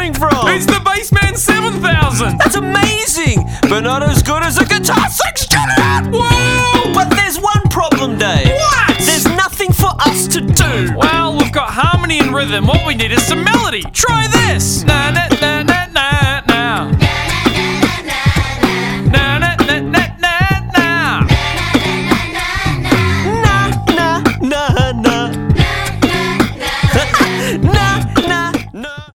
coming from? It's the Bassman 7000. That's amazing, but not as good as a Guitar 6 Juliet. Whoa! But there's one problem, Dave. What? There's nothing for us to do. Well, we've got harmony and rhythm. What we need is some melody. Try